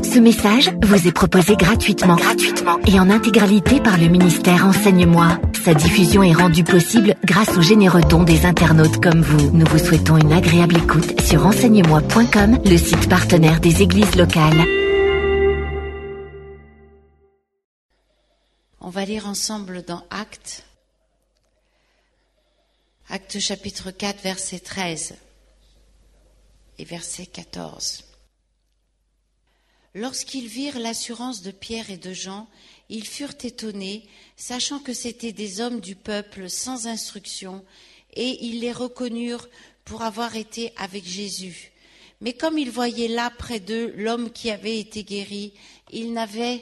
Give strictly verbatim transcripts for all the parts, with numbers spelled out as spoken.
Ce message vous est proposé gratuitement, gratuitement et en intégralité par le ministère Enseigne-moi. Sa diffusion est rendue possible grâce aux généreux dons des internautes comme vous. Nous vous souhaitons une agréable écoute sur enseigne moi point com, le site partenaire des églises locales. On va lire ensemble dans Actes, Actes chapitre quatre, verset treize et verset quatorze. Lorsqu'ils virent l'assurance de Pierre et de Jean, ils furent étonnés, sachant que c'étaient des hommes du peuple sans instruction, et ils les reconnurent pour avoir été avec Jésus. Mais comme ils voyaient là près d'eux l'homme qui avait été guéri, ils n'avaient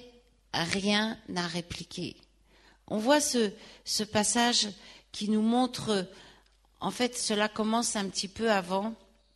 rien à répliquer. On voit ce, ce passage qui nous montre, en fait, cela commence un petit peu avant.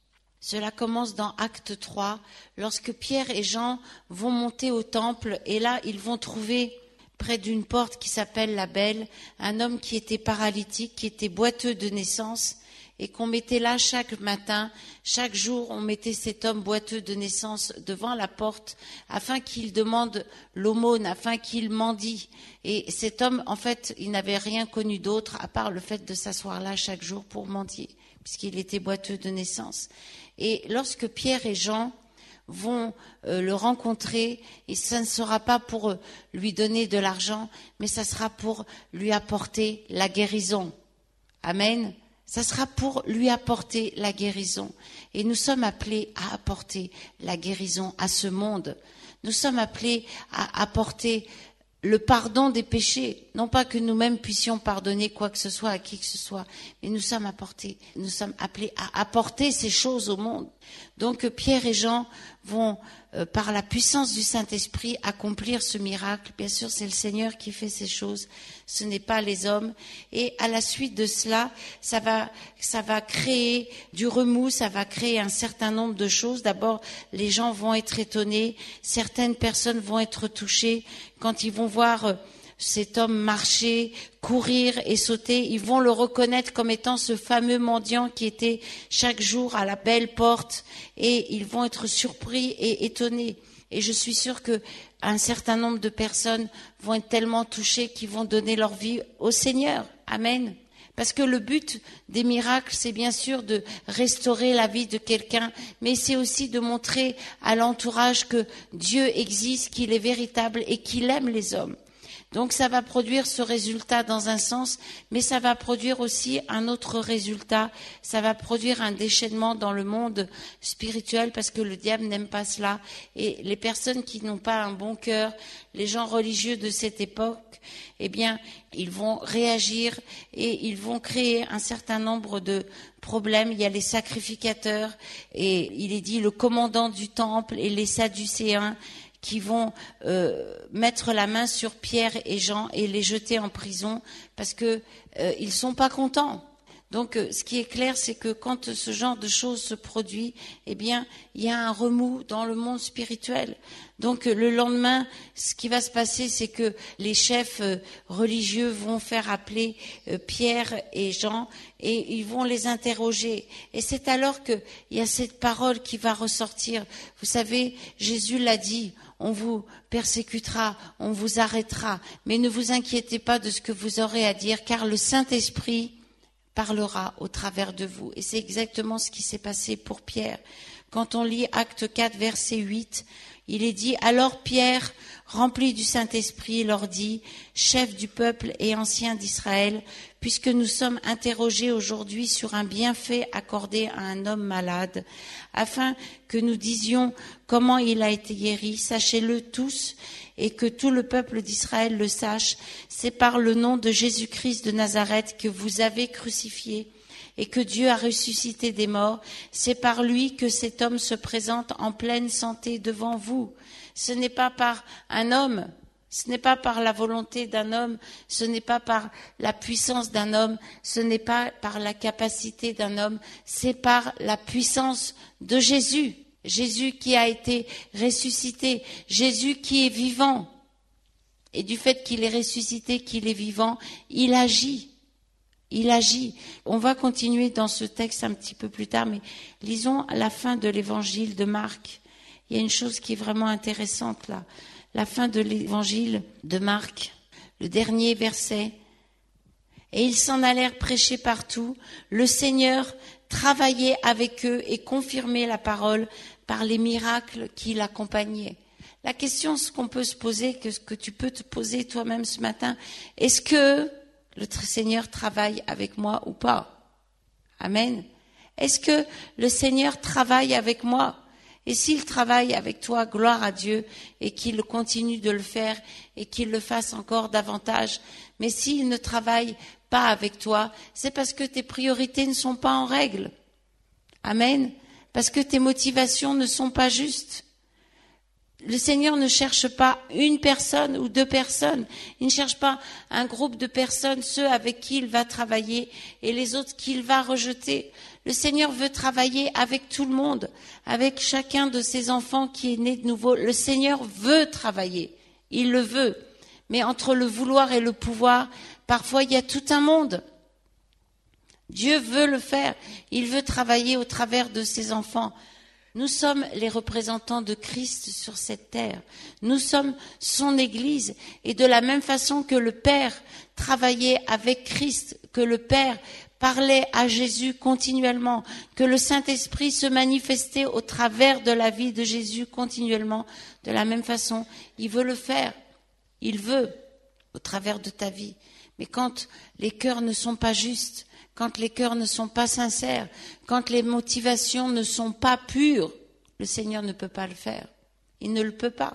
Cela commence dans Acte trois, lorsque Pierre et Jean vont monter au temple, et là, ils vont trouver près d'une porte qui s'appelle la Belle, un homme qui était paralytique, qui était boiteux de naissance, et qu'on mettait là chaque matin, chaque jour, on mettait cet homme boiteux de naissance devant la porte, afin qu'il demande l'aumône, afin qu'il mendie. Et cet homme, en fait, il n'avait rien connu d'autre, à part le fait de s'asseoir là chaque jour pour mendier, puisqu'il était boiteux de naissance. Et lorsque Pierre et Jean vont euh, le rencontrer, et ça ne sera pas pour lui donner de l'argent, mais ça sera pour lui apporter la guérison. Amen. Ça sera pour lui apporter la guérison. Et nous sommes appelés à apporter la guérison à ce monde. Nous sommes appelés à apporter le pardon des péchés, non pas que nous-mêmes puissions pardonner quoi que ce soit à qui que ce soit, mais nous sommes apportés, nous sommes appelés à apporter ces choses au monde. Donc Pierre et Jean vont, euh, par la puissance du Saint-Esprit, accomplir ce miracle. Bien sûr, c'est le Seigneur qui fait ces choses, ce n'est pas les hommes. Et à la suite de cela, ça va, ça va créer du remous, ça va créer un certain nombre de choses. D'abord, les gens vont être étonnés, certaines personnes vont être touchées quand ils vont voir cet homme marcher, courir et sauter. Ils vont le reconnaître comme étant ce fameux mendiant qui était chaque jour à la Belle porte, et ils vont être surpris et étonnés. Et je suis sûre que un certain nombre de personnes vont être tellement touchées qu'ils vont donner leur vie au Seigneur. Amen. Parce que le but des miracles, c'est bien sûr de restaurer la vie de quelqu'un, mais c'est aussi de montrer à l'entourage que Dieu existe, qu'il est véritable et qu'il aime les hommes. Donc ça va produire ce résultat dans un sens, mais ça va produire aussi un autre résultat. Ça va produire un déchaînement dans le monde spirituel, parce que le diable n'aime pas cela. Et les personnes qui n'ont pas un bon cœur, les gens religieux de cette époque, eh bien, ils vont réagir et ils vont créer un certain nombre de problèmes. Il y a les sacrificateurs, et il est dit le commandant du temple et les sadducéens, qui vont euh, mettre la main sur Pierre et Jean et les jeter en prison parce que euh, ils sont pas contents. Donc, euh, ce qui est clair, c'est que quand ce genre de choses se produit, eh bien, il y a un remous dans le monde spirituel. Donc, euh, le lendemain, ce qui va se passer, c'est que les chefs euh, religieux vont faire appeler euh, Pierre et Jean et ils vont les interroger. Et c'est alors qu'il y a cette parole qui va ressortir. Vous savez, Jésus l'a dit. On vous persécutera, on vous arrêtera, mais ne vous inquiétez pas de ce que vous aurez à dire, car le Saint-Esprit parlera au travers de vous. Et c'est exactement ce qui s'est passé pour Pierre. Quand on lit Acte quatre, verset huit, il est dit « Alors Pierre, rempli du Saint-Esprit, leur dit, chef du peuple et ancien d'Israël, puisque nous sommes interrogés aujourd'hui sur un bienfait accordé à un homme malade, afin que nous disions comment il a été guéri, sachez-le tous, et que tout le peuple d'Israël le sache, c'est par le nom de Jésus-Christ de Nazareth que vous avez crucifié, et que Dieu a ressuscité des morts, c'est par lui que cet homme se présente en pleine santé devant vous. Ce n'est pas par un homme, ce n'est pas par la volonté d'un homme, ce n'est pas par la puissance d'un homme, ce n'est pas par la capacité d'un homme, c'est par la puissance de Jésus. Jésus qui a été ressuscité, Jésus qui est vivant. Et du fait qu'il est ressuscité, qu'il est vivant, il agit. Il agit. On va continuer dans ce texte un petit peu plus tard, mais lisons à la fin de l'évangile de Marc. il y a une chose qui est vraiment intéressante là. La fin de l'évangile de Marc, le dernier verset. Et ils s'en allèrent prêcher partout. Le Seigneur travaillait avec eux et confirmait la parole par les miracles qui l'accompagnaient. La question, ce qu'on peut se poser, que ce que tu peux te poser toi-même ce matin, est-ce que le Seigneur travaille avec moi ou pas? Amen. Est-ce que le Seigneur travaille avec moi? Et s'il travaille avec toi, gloire à Dieu, et qu'il continue de le faire, et qu'il le fasse encore davantage. Mais s'il ne travaille pas avec toi, c'est parce que tes priorités ne sont pas en règle. Amen. Parce que tes motivations ne sont pas justes. Le Seigneur ne cherche pas une personne ou deux personnes. Il ne cherche pas un groupe de personnes, ceux avec qui il va travailler et les autres qu'il va rejeter. Le Seigneur veut travailler avec tout le monde, avec chacun de ses enfants qui est né de nouveau. Le Seigneur veut travailler. Il le veut. Mais entre le vouloir et le pouvoir, parfois il y a tout un monde. Dieu veut le faire. Il veut travailler au travers de ses enfants. Nous sommes les représentants de Christ sur cette terre. Nous sommes son Église. Et de la même façon que le Père travaillait avec Christ, que le Père parlait à Jésus continuellement, que le Saint-Esprit se manifestait au travers de la vie de Jésus continuellement, de la même façon, il veut le faire. Il veut, au travers de ta vie. Mais quand les cœurs ne sont pas justes, quand les cœurs ne sont pas sincères, quand les motivations ne sont pas pures, le Seigneur ne peut pas le faire. Il ne le peut pas.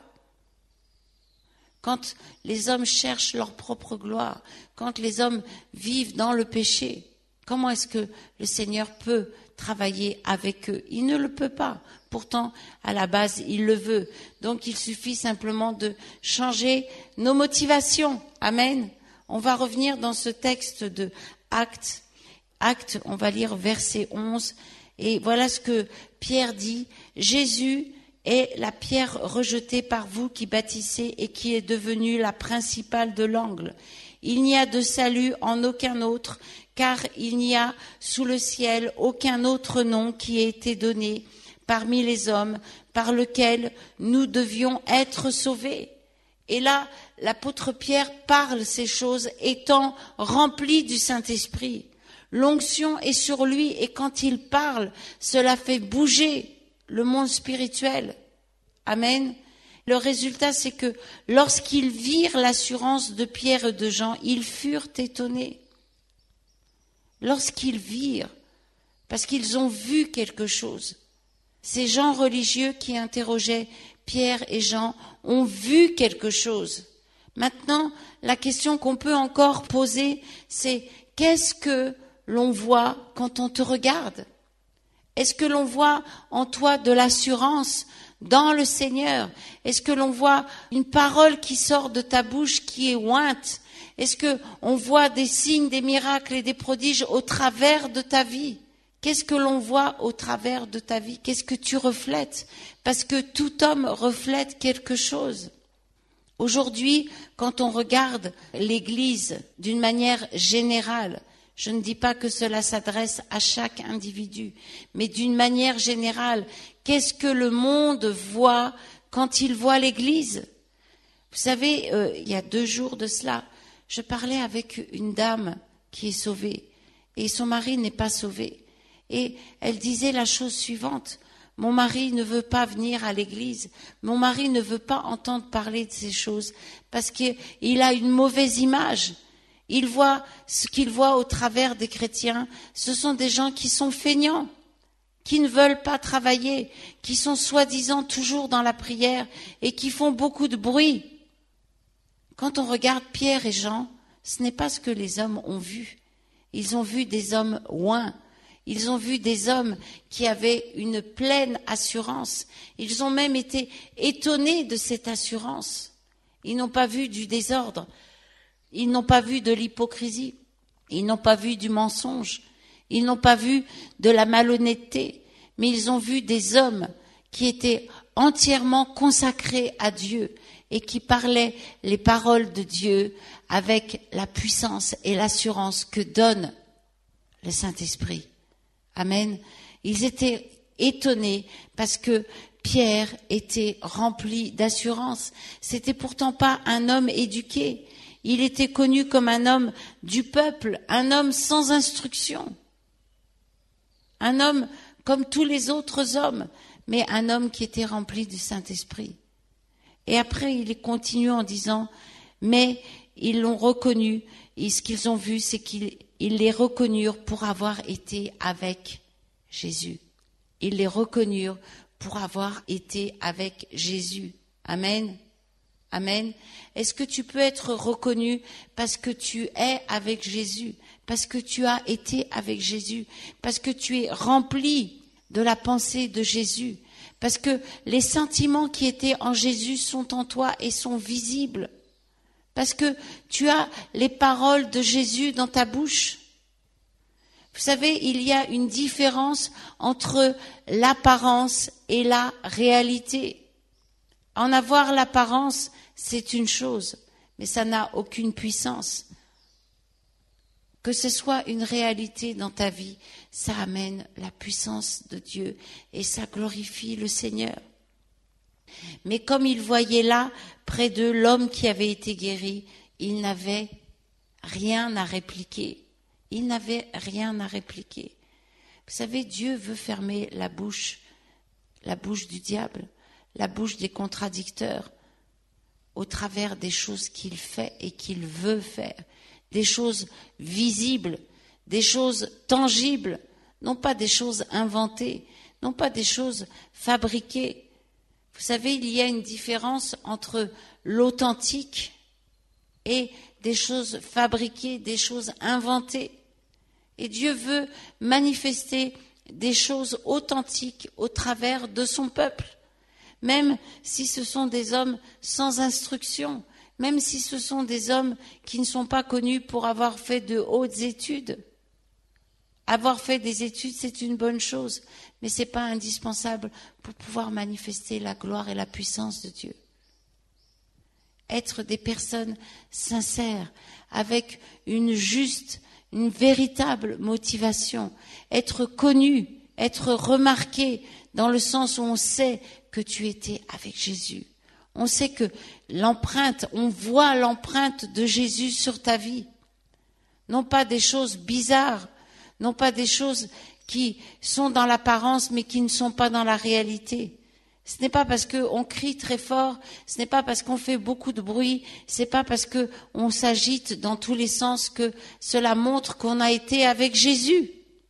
Quand les hommes cherchent leur propre gloire, quand les hommes vivent dans le péché, comment est-ce que le Seigneur peut travailler avec eux? Il ne le peut pas. Pourtant, à la base, il le veut. Donc, il suffit simplement de changer nos motivations. Amen. On va revenir dans ce texte de Actes. Actes, on va lire verset onze, et voilà ce que Pierre dit. Jésus est la pierre rejetée par vous qui bâtissez et qui est devenue la principale de l'angle. Il n'y a de salut en aucun autre, car il n'y a sous le ciel aucun autre nom qui ait été donné parmi les hommes par lequel nous devions être sauvés. Et là, l'apôtre Pierre parle ces choses étant rempli du Saint-Esprit. L'onction est sur lui et quand il parle, cela fait bouger le monde spirituel. Amen. Le résultat, c'est que lorsqu'ils virent l'assurance de Pierre et de Jean, ils furent étonnés. Lorsqu'ils virent, parce qu'ils ont vu quelque chose. Ces gens religieux qui interrogeaient Pierre et Jean ont vu quelque chose. Maintenant, la question qu'on peut encore poser, c'est qu'est-ce que l'on voit quand on te regarde? Est-ce que l'on voit en toi de l'assurance dans le Seigneur? Est-ce que l'on voit une parole qui sort de ta bouche qui est ointe? Est-ce que on voit des signes, des miracles et des prodiges au travers de ta vie? Qu'est-ce que l'on voit au travers de ta vie? Qu'est-ce que tu reflètes? Parce que tout homme reflète quelque chose. Aujourd'hui, quand on regarde l'Église d'une manière générale, je ne dis pas que cela s'adresse à chaque individu, mais d'une manière générale, qu'est-ce que le monde voit quand il voit l'Église? Vous savez, euh, il y a deux jours de cela, je parlais avec une dame qui est sauvée et son mari n'est pas sauvé. Et elle disait la chose suivante: mon mari ne veut pas venir à l'église, mon mari ne veut pas entendre parler de ces choses parce qu'il a une mauvaise image. Il voit ce qu'il voit au travers des chrétiens, ce sont des gens qui sont feignants, qui ne veulent pas travailler, qui sont soi-disant toujours dans la prière et qui font beaucoup de bruit. Quand on regarde Pierre et Jean, ce n'est pas ce que les hommes ont vu. Ils ont vu des hommes oints. Ils ont vu des hommes qui avaient une pleine assurance. Ils ont même été étonnés de cette assurance. Ils n'ont pas vu du désordre. Ils n'ont pas vu de l'hypocrisie. Ils n'ont pas vu du mensonge. Ils n'ont pas vu de la malhonnêteté. Mais ils ont vu des hommes qui étaient entièrement consacrés à Dieu et qui parlaient les paroles de Dieu avec la puissance et l'assurance que donne le Saint-Esprit. Amen. Ils étaient étonnés parce que Pierre était rempli d'assurance. C'était pourtant pas un homme éduqué. Il était connu comme un homme du peuple, un homme sans instruction. Un homme comme tous les autres hommes, mais un homme qui était rempli du Saint-Esprit. Et après, il continue en disant, mais ils l'ont reconnu, et ce qu'ils ont vu, c'est qu'ils ils les reconnurent pour avoir été avec Jésus. Ils les reconnurent pour avoir été avec Jésus. Amen. Amen. Est-ce que tu peux être reconnu parce que tu es avec Jésus, parce que tu as été avec Jésus, parce que tu es rempli de la pensée de Jésus, parce que les sentiments qui étaient en Jésus sont en toi et sont visibles, parce que tu as les paroles de Jésus dans ta bouche. Vous savez, il y a une différence entre l'apparence et la réalité. En avoir l'apparence, c'est une chose, mais ça n'a aucune puissance. Que ce soit une réalité dans ta vie, ça amène la puissance de Dieu et ça glorifie le Seigneur. Mais comme il voyait là, près de l'homme qui avait été guéri, il n'avait rien à répliquer. Il n'avait rien à répliquer. Vous savez, Dieu veut fermer la bouche, la bouche du diable, la bouche des contradicteurs, au travers des choses qu'il fait et qu'il veut faire, des choses visibles, des choses tangibles, non pas des choses inventées, non pas des choses fabriquées. Vous savez, il y a une différence entre l'authentique et des choses fabriquées, des choses inventées. Et Dieu veut manifester des choses authentiques au travers de son peuple, même si ce sont des hommes sans instruction, même si ce sont des hommes qui ne sont pas connus pour avoir fait de hautes études. Avoir fait des études, c'est une bonne chose, mais ce n'est pas indispensable pour pouvoir manifester la gloire et la puissance de Dieu. Être des personnes sincères, avec une juste, une véritable motivation, être connu, être remarqué, dans le sens où on sait que tu étais avec Jésus. On sait que l'empreinte, on voit l'empreinte de Jésus sur ta vie. Non pas des choses bizarres, non pas des choses qui sont dans l'apparence mais qui ne sont pas dans la réalité. Ce n'est pas parce qu'on crie très fort, ce n'est pas parce qu'on fait beaucoup de bruit, ce n'est pas parce qu'on s'agite dans tous les sens que cela montre qu'on a été avec Jésus.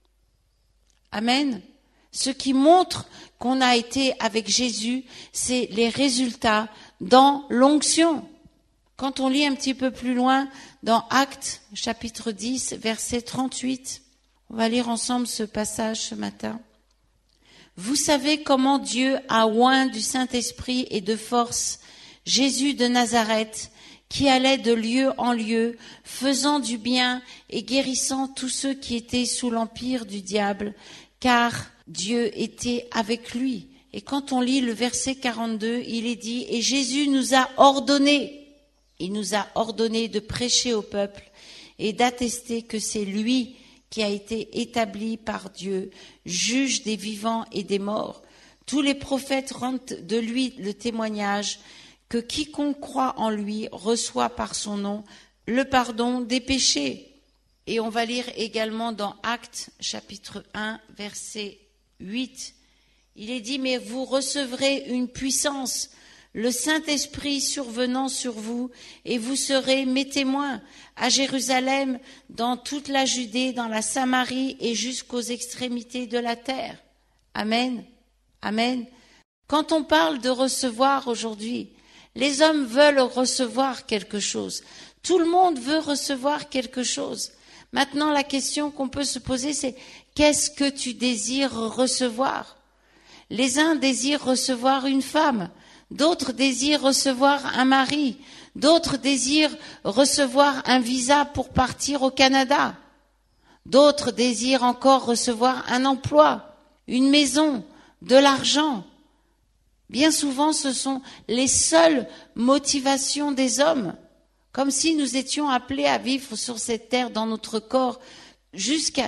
Amen. Ce qui montre qu'on a été avec Jésus, c'est les résultats dans l'onction. Quand on lit un petit peu plus loin dans Actes, chapitre dix, verset trente-huit, on va lire ensemble ce passage ce matin. Vous savez comment Dieu a oint du Saint-Esprit et de force Jésus de Nazareth, qui allait de lieu en lieu, faisant du bien et guérissant tous ceux qui étaient sous l'empire du diable, car Dieu était avec lui. Et quand on lit le verset quarante-deux, il est dit, et Jésus nous a ordonné, il nous a ordonné de prêcher au peuple et d'attester que c'est lui qui a été établi par Dieu, juge des vivants et des morts. Tous les prophètes rendent de lui le témoignage que quiconque croit en lui reçoit par son nom le pardon des péchés. Et on va lire également dans Actes, chapitre un, verset huit. Il est dit, mais vous recevrez une puissance, le Saint-Esprit survenant sur vous, et vous serez mes témoins à Jérusalem, dans toute la Judée, dans la Samarie et jusqu'aux extrémités de la terre. Amen. Amen. Quand on parle de recevoir aujourd'hui, les hommes veulent recevoir quelque chose. Tout le monde veut recevoir quelque chose. Maintenant, la question qu'on peut se poser, c'est qu'est-ce que tu désires recevoir? Les uns désirent recevoir une femme, d'autres désirent recevoir un mari, d'autres désirent recevoir un visa pour partir au Canada, d'autres désirent encore recevoir un emploi, une maison, de l'argent. Bien souvent, ce sont les seules motivations des hommes, comme si nous étions appelés à vivre sur cette terre dans notre corps jusqu'à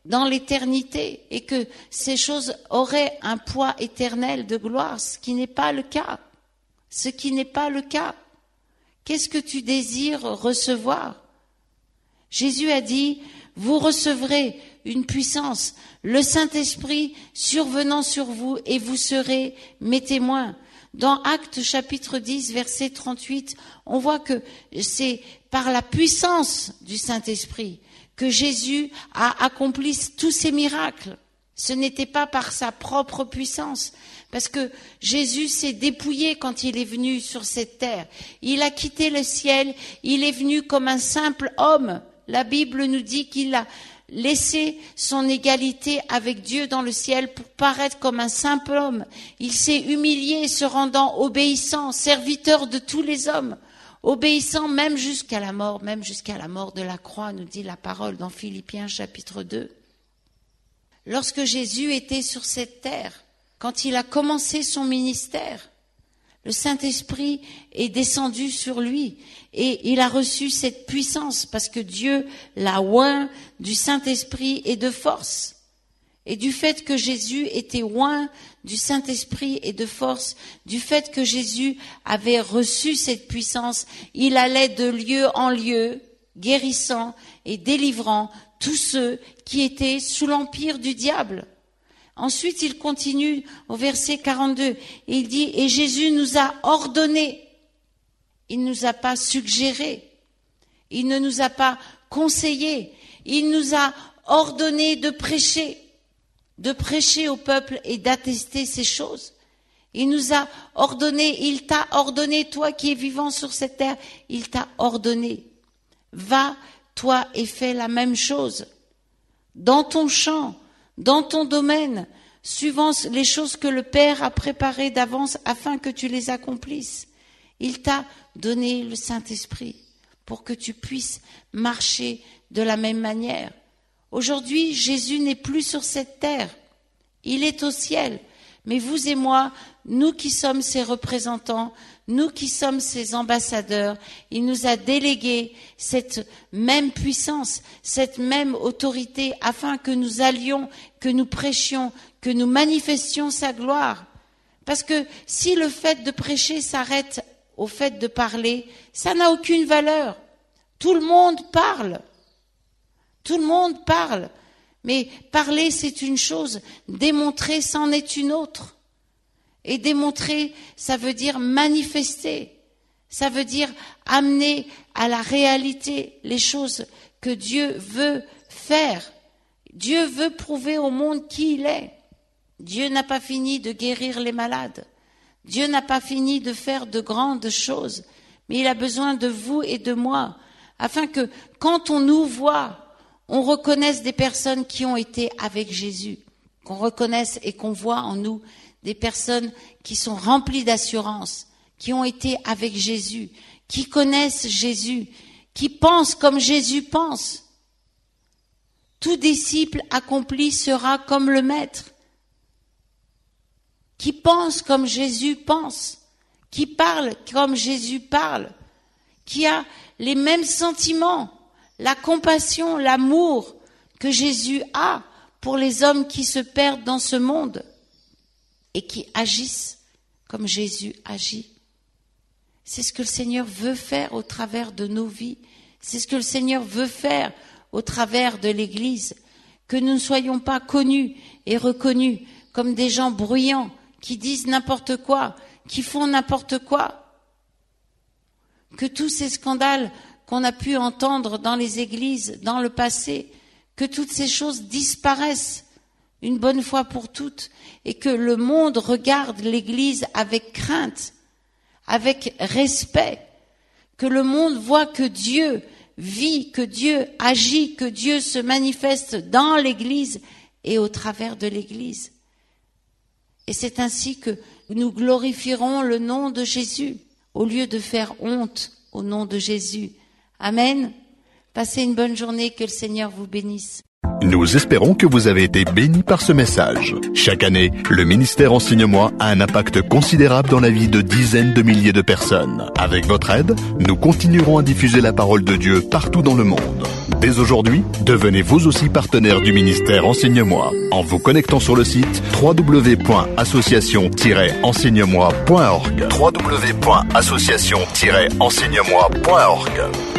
dans l'éternité et que ces choses auraient un poids éternel de gloire, ce qui n'est pas le cas. Ce qui n'est pas le cas. Qu'est-ce que tu désires recevoir? Jésus a dit, vous recevrez une puissance, le Saint-Esprit survenant sur vous et vous serez mes témoins. Dans Actes chapitre dix, verset trente-huit, on voit que c'est par la puissance du Saint-Esprit que Jésus a accompli tous ces miracles. Ce n'était pas par sa propre puissance, parce que Jésus s'est dépouillé quand il est venu sur cette terre. Il a quitté le ciel, il est venu comme un simple homme. La Bible nous dit qu'il a laissé son égalité avec Dieu dans le ciel pour paraître comme un simple homme. Il s'est humilié, se rendant obéissant, serviteur de tous les hommes, obéissant même jusqu'à la mort, même jusqu'à la mort de la croix, nous dit la parole dans Philippiens chapitre deux. Lorsque Jésus était sur cette terre, quand il a commencé son ministère, le Saint-Esprit est descendu sur lui et il a reçu cette puissance parce que Dieu l'a oint du Saint-Esprit et de force. Et du fait que Jésus était oint du Saint-Esprit et de force, du fait que Jésus avait reçu cette puissance, il allait de lieu en lieu, guérissant et délivrant tous ceux qui étaient sous l'empire du diable. Ensuite, il continue au verset quarante-deux, et il dit, et Jésus nous a ordonné, il ne nous a pas suggéré, il ne nous a pas conseillé, il nous a ordonné de prêcher, de prêcher au peuple et d'attester ces choses. Il nous a ordonné, il t'a ordonné, toi qui es vivant sur cette terre, il t'a ordonné. Va, toi, et fais la même chose. Dans ton champ, dans ton domaine, suivant les choses que le Père a préparées d'avance afin que tu les accomplisses. Il t'a donné le Saint-Esprit pour que tu puisses marcher de la même manière. Aujourd'hui, Jésus n'est plus sur cette terre. Il est au ciel. Mais vous et moi, nous qui sommes ses représentants, nous qui sommes ses ambassadeurs, il nous a délégué cette même puissance, cette même autorité, afin que nous allions, que nous prêchions, que nous manifestions sa gloire. Parce que si le fait de prêcher s'arrête au fait de parler, ça n'a aucune valeur. Tout le monde parle. Tout le monde parle. Mais parler, c'est une chose, démontrer, c'en est une autre. Et démontrer, ça veut dire manifester. Ça veut dire amener à la réalité les choses que Dieu veut faire. Dieu veut prouver au monde qui il est. Dieu n'a pas fini de guérir les malades. Dieu n'a pas fini de faire de grandes choses. Mais il a besoin de vous et de moi, afin que quand on nous voit, on reconnaisse des personnes qui ont été avec Jésus, qu'on reconnaisse et qu'on voit en nous des personnes qui sont remplies d'assurance, qui ont été avec Jésus, qui connaissent Jésus, qui pensent comme Jésus pense. Tout disciple accompli sera comme le Maître, qui pense comme Jésus pense, qui parle comme Jésus parle, qui a les mêmes sentiments, la compassion, l'amour que Jésus a pour les hommes qui se perdent dans ce monde et qui agissent comme Jésus agit. C'est ce que le Seigneur veut faire au travers de nos vies. C'est ce que le Seigneur veut faire au travers de l'Église. Que nous ne soyons pas connus et reconnus comme des gens bruyants qui disent n'importe quoi, qui font n'importe quoi. Que tous ces scandales qu'on a pu entendre dans les églises dans le passé, que toutes ces choses disparaissent une bonne fois pour toutes et que le monde regarde l'église avec crainte, avec respect, que le monde voit que Dieu vit, que Dieu agit, que Dieu se manifeste dans l'église et au travers de l'église. Et c'est ainsi que nous glorifierons le nom de Jésus au lieu de faire honte au nom de Jésus. Amen. Passez une bonne journée, que le Seigneur vous bénisse. Nous espérons que vous avez été bénis par ce message. Chaque année, le ministère Enseigne-moi a un impact considérable dans la vie de dizaines de milliers de personnes. Avec votre aide, nous continuerons à diffuser la parole de Dieu partout dans le monde. Dès aujourd'hui, devenez vous aussi partenaire du ministère Enseigne-moi en vous connectant sur le site w w w point association tiret enseigne moi point org. w w w point association tiret enseigne moi point org.